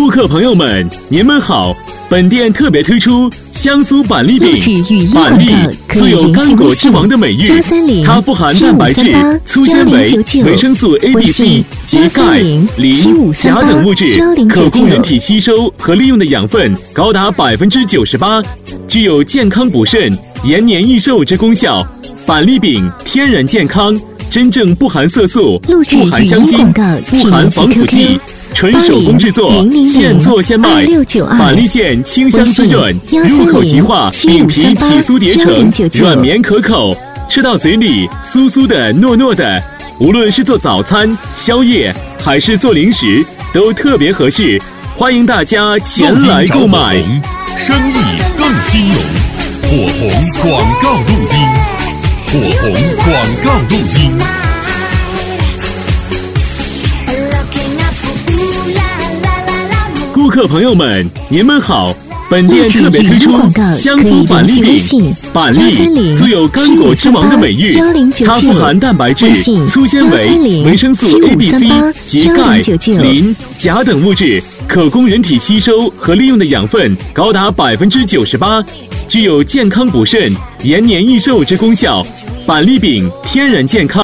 顾客朋友们，您们好！本店特别推出香酥板栗饼。板栗素有刚果之王的美誉，它富含蛋白质、粗纤维、维生素 A、B、C 及钙、磷、钾等物质，可供人体吸收和利用的养分高达98%，具有健康补肾、延年益寿之功效。板栗饼天然健康，真正不含色素，不含香精，不含防腐剂。纯手工制作，现做现卖。板栗馅清香滋润，入口即化，饼皮起酥叠成，软绵可口，吃到嘴里酥酥的、糯糯的。无论是做早餐、宵夜，还是做零食，都特别合适。欢迎大家前来购买。 生意更兴隆，火红广告路径，火红广告路径。 顾客朋友们，您们好！本店特别推出香酥板栗饼。板栗素有刚果之王的美誉，它富含蛋白质、粗纤维、维生素 A、B、C 及钙、磷、钾等物质，可供人体吸收和利用的养分高达98%，具有健康补肾、延年益寿之功效。板栗饼天然健康。